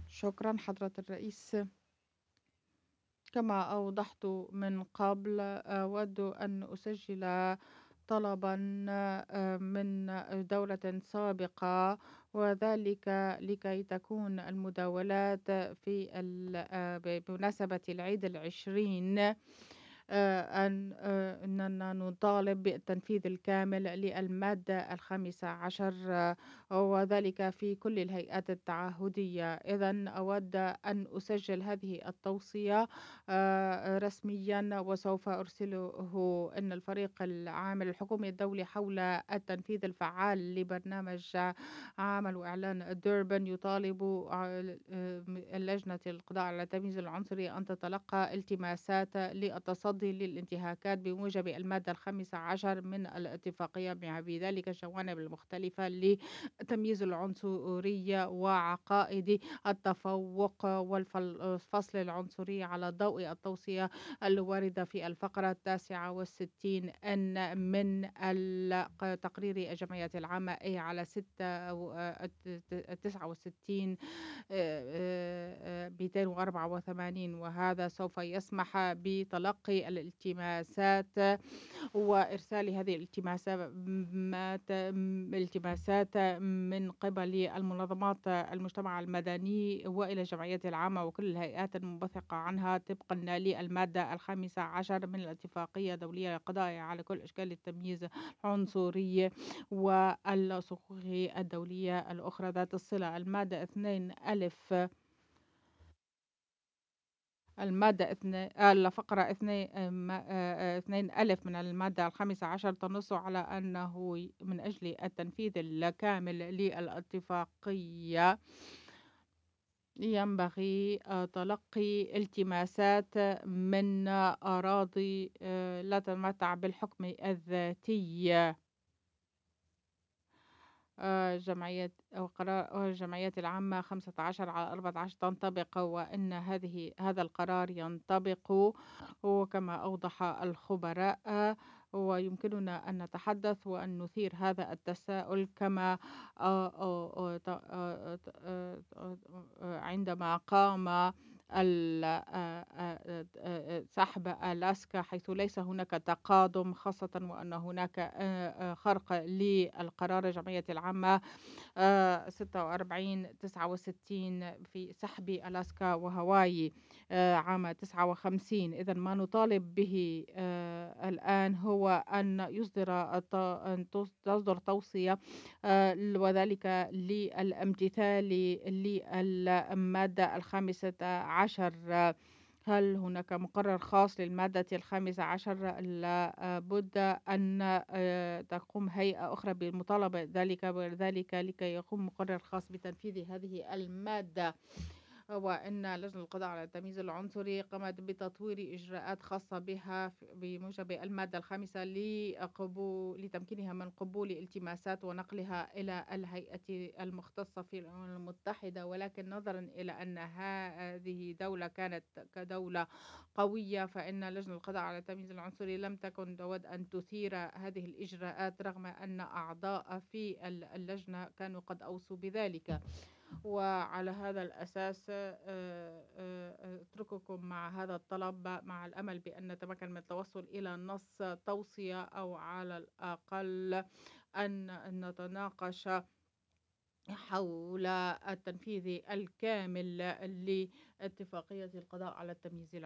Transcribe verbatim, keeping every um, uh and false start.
شكرا حضرة الرئيس. كما أوضحت من قبل، أود أن أسجل طلبا آه، من دولة سابقة، وذلك لكي تكون المداولات في ال- آه، بمناسبة العيد العشرين، آه، أن آه، أننا نطالب بالتنفيذ الكامل للمادة الخامسة عشر، آه، وذلك في كل الهيئات التعهدية. إذن أود أن أسجل هذه التوصية آه، رسميا، وسوف أرسله أن الفريق العامل الحكومي الدولي حول التنفيذ الفعال لبرنامج عمل وإعلان ديربن يطالب ع- آه، اللجنة القضاء على التمييز العنصري أن تتلقى التماسات للتصدي للانتهاكات بموجب المادة الخامسة عشر من الاتفاقية، مع بذلك الجوانب المختلفة لتمييز العنصرية وعقائد التفوق والفصل العنصري على ضوء التوصية الواردة في الفقرة التاسعة والستين أن من التقرير الجمعية العامة أي على ستة تسعة وستين مئتين وأربعة وثمانين، وهذا سوف يسمح بتلقي الالتماسات وإرسال هذه الالتماسات التماسات من قبل المنظمات المجتمع المدني وإلى الجمعيات العامة وكل الهيئات المنبثقة عنها طبقا للمادة الخامسة عشر من الاتفاقية الدولية للقضاء على كل أشكال التمييز العنصري والصكوك الدولية الأخرى ذات الصلة. المادة اثنين ألف المادة اثنين الفقرة اثنين اثنين ألف من المادة الخامسة عشر تنص على أنه من أجل التنفيذ الكامل للاتفاقية ينبغي آه، تلقي التماسات من أراضي آه، لا تتمتع بالحكم الذاتي. آه، جمعية أو قرار الجمعيات العامة خمسة عشر على أربعة عشر تنطبق، وأن هذه هذا القرار ينطبق وكما أوضح الخبراء. آه، ويمكننا أن نتحدث وأن نثير هذا التساؤل كما آه، آه، آه، ت- آه، ت- آه، آه، آه، عندما قام ال- آه، آه، آه، سحب ألاسكا، حيث ليس هناك تقادم، خاصة وأن هناك آه، آه، خرق للقرار الجمعية العامة آه، ستة وأربعين تسعة وستين في سحب ألاسكا وهاواي آه، عام تسعة وخمسين. إذا ما نطالب به آه، الآن هو أن يصدر الت- أن تص- تصدر توصية آه، وذلك للامتثال للمادة الخامسة عشر. هل هناك مقرر خاص للمادة الخامسة عشر؟ لابد أن آه، تقوم هيئة أخرى بمطالبة ذلك وذلك لكي يقوم مقرر خاص بتنفيذ هذه المادة. وإن لجنة القضاء على التمييز العنصري قامت بتطوير إجراءات خاصة بها ف- بموجب المادة الخامسة لقبول لتمكينها من قبول التماسات ونقلها إلى الهيئة المختصة في الأمم المتحدة، ولكن نظرا إلى أن هذه دولة كانت كدولة قوية، فإن لجنة القضاء على التمييز العنصري لم تكن تود أن تثير هذه الإجراءات، رغم أن أعضاء في اللجنة كانوا قد أوصوا بذلك. وعلى هذا الأساس آه، آه، أترككم مع هذا الطلب، مع الأمل بأن نتمكن من التوصل إلى نص توصية، أو على الأقل أن نتناقش حول التنفيذ الكامل لاتفاقية القضاء على التمييز العنصري.